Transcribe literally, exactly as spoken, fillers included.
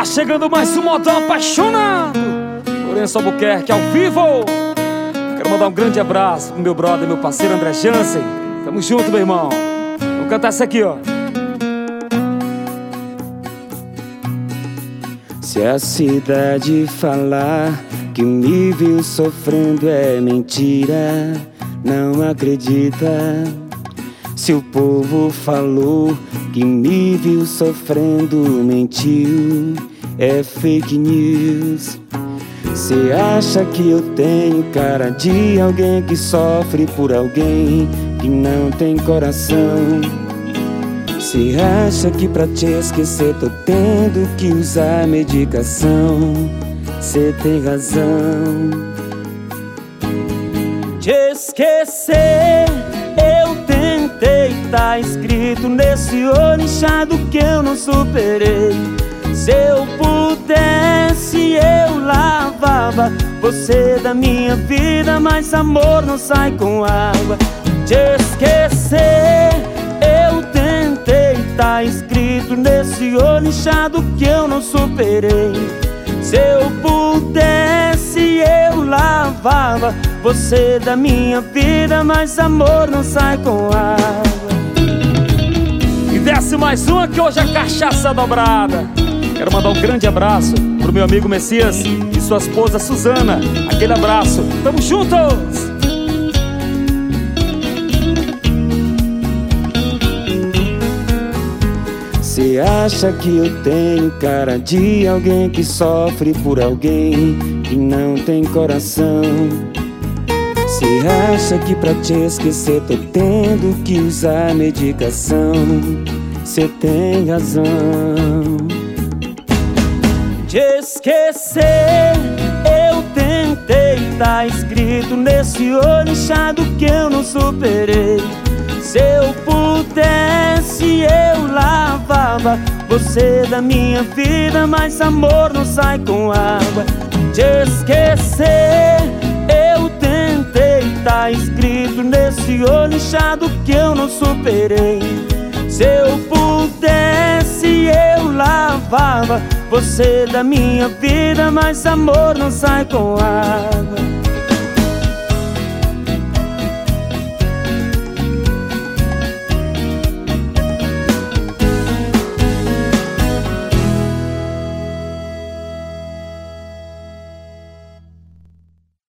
chegando mais um modão apaixonado. Lourenço Albuquerque ao vivo. Quero mandar um grande abraço pro meu brother, meu parceiro André Jansen. Tamo junto, meu irmão. Vamos cantar essa aqui, ó. Se a cidade falar que me viu sofrendo é mentira, não acredita. Se o povo falou que me viu sofrendo, mentiu, é fake news. Cê acha que eu tenho cara de alguém que sofre por alguém que não tem coração? Cê acha que pra te esquecer tô tendo que usar medicação? Cê tem razão. Te esquecer eu tentei, tá escrito nesse olho inchado que eu não superei. Se eu pudesse eu lavava você da minha vida, mas amor não sai com água. Te esquecer eu tentei, tá escrito nesse olho inchado que eu não superei. Se eu pudesse eu lavava você da minha vida, mas amor não sai com água. E desce mais uma que hoje é cachaça dobrada. Quero mandar um grande abraço pro meu amigo Messias e sua esposa Suzana. Aquele abraço, tamo juntos! Cê acha que eu tenho cara de alguém que sofre por alguém que não tem coração? Cê acha que pra te esquecer tô tendo que usar medicação? Cê tem razão. Te esquecer eu tentei, tá escrito nesse olho inchado que eu não superei. Se eu pudesse eu lavava você da minha vida, mas amor não sai com água. Te esquecer eu tentei, tá escrito nesse olho inchado que eu não superei. Se eu pudesse eu lavava você da minha vida, mas amor não sai com água.